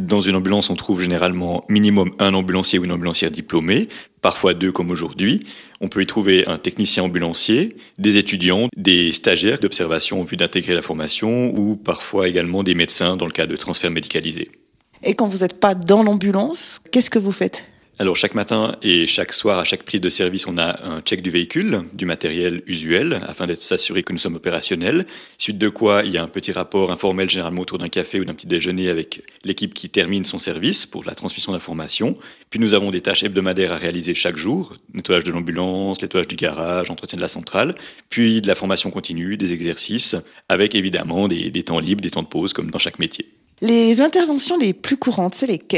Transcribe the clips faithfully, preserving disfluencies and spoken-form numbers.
Dans une ambulance, on trouve généralement minimum un ambulancier ou une ambulancière diplômée, parfois deux comme aujourd'hui. On peut y trouver un technicien ambulancier, des étudiants, des stagiaires d'observation en vue d'intégrer la formation ou parfois également des médecins dans le cas de transfert médicalisé. Et quand vous n'êtes pas dans l'ambulance, qu'est-ce que vous faites ? Alors chaque matin et chaque soir, à chaque prise de service, on a un check du véhicule, du matériel usuel, afin de s'assurer que nous sommes opérationnels. Suite de quoi, il y a un petit rapport informel, généralement autour d'un café ou d'un petit déjeuner avec l'équipe qui termine son service pour la transmission d'informations. Puis nous avons des tâches hebdomadaires à réaliser chaque jour, nettoyage de l'ambulance, nettoyage du garage, entretien de la centrale, puis de la formation continue, des exercices, avec évidemment des, des temps libres, des temps de pause, comme dans chaque métier. Les interventions les plus courantes, c'est lesquelles ?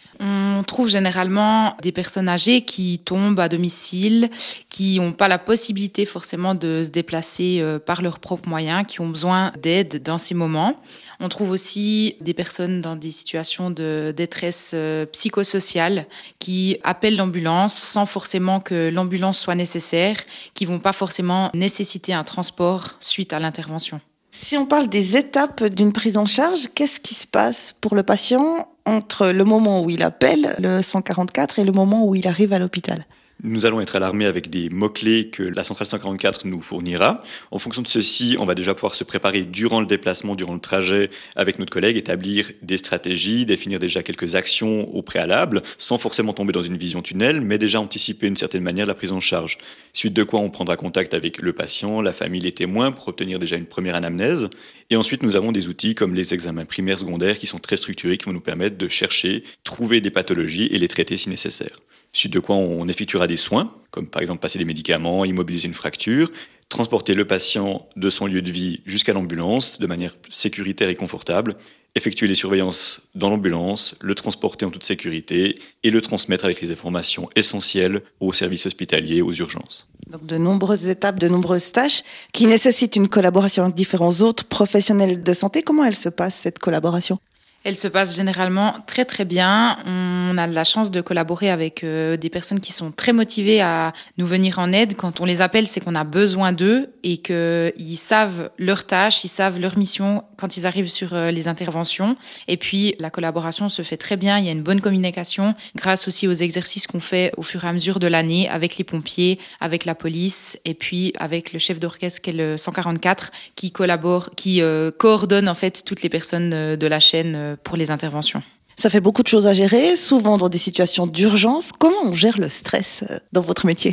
On trouve généralement des personnes âgées qui tombent à domicile, qui n'ont pas la possibilité forcément de se déplacer par leurs propres moyens, qui ont besoin d'aide dans ces moments. On trouve aussi des personnes dans des situations de détresse psychosociale qui appellent l'ambulance sans forcément que l'ambulance soit nécessaire, qui ne vont pas forcément nécessiter un transport suite à l'intervention. Si on parle des étapes d'une prise en charge, qu'est-ce qui se passe pour le patient entre le moment où il appelle le cent quarante-quatre et le moment où il arrive à l'hôpital ? Nous allons être alarmés avec des mots-clés que la centrale cent quarante-quatre nous fournira. En fonction de ceci, on va déjà pouvoir se préparer durant le déplacement, durant le trajet avec notre collègue, établir des stratégies, définir déjà quelques actions au préalable, sans forcément tomber dans une vision tunnel, mais déjà anticiper d'une certaine manière la prise en charge. Suite de quoi on prendra contact avec le patient, la famille, les témoins pour obtenir déjà une première anamnèse. Et ensuite, nous avons des outils comme les examens primaires, secondaires qui sont très structurés, qui vont nous permettre de chercher, trouver des pathologies et les traiter si nécessaire. Suite de quoi on effectuera des soins, comme par exemple passer des médicaments, immobiliser une fracture, transporter le patient de son lieu de vie jusqu'à l'ambulance de manière sécuritaire et confortable, effectuer les surveillances dans l'ambulance, le transporter en toute sécurité et le transmettre avec les informations essentielles aux services hospitaliers, aux urgences. Donc de nombreuses étapes, de nombreuses tâches qui nécessitent une collaboration avec différents autres professionnels de santé. Comment elle se passe, cette collaboration ? Elle se passe généralement très très bien. On a de la chance de collaborer avec euh, des personnes qui sont très motivées à nous venir en aide. Quand on les appelle, c'est qu'on a besoin d'eux et qu'ils savent leurs tâches, ils savent leur mission quand ils arrivent sur euh, les interventions. Et puis la collaboration se fait très bien, il y a une bonne communication grâce aussi aux exercices qu'on fait au fur et à mesure de l'année avec les pompiers, avec la police et puis avec le chef d'orchestre qui est le cent quarante-quatre qui collabore, qui euh, coordonne en fait toutes les personnes euh, de la chaîne euh, pour les interventions. Ça fait beaucoup de choses à gérer, souvent dans des situations d'urgence. Comment on gère le stress dans votre métier ?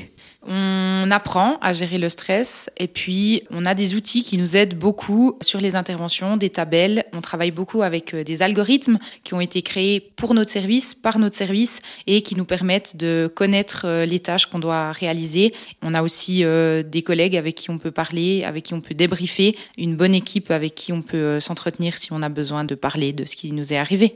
On apprend à gérer le stress et puis on a des outils qui nous aident beaucoup sur les interventions, des tabelles. On travaille beaucoup avec des algorithmes qui ont été créés pour notre service, par notre service et qui nous permettent de connaître les tâches qu'on doit réaliser. On a aussi des collègues avec qui on peut parler, avec qui on peut débriefer, une bonne équipe avec qui on peut s'entretenir si on a besoin de parler de ce qui nous est arrivé.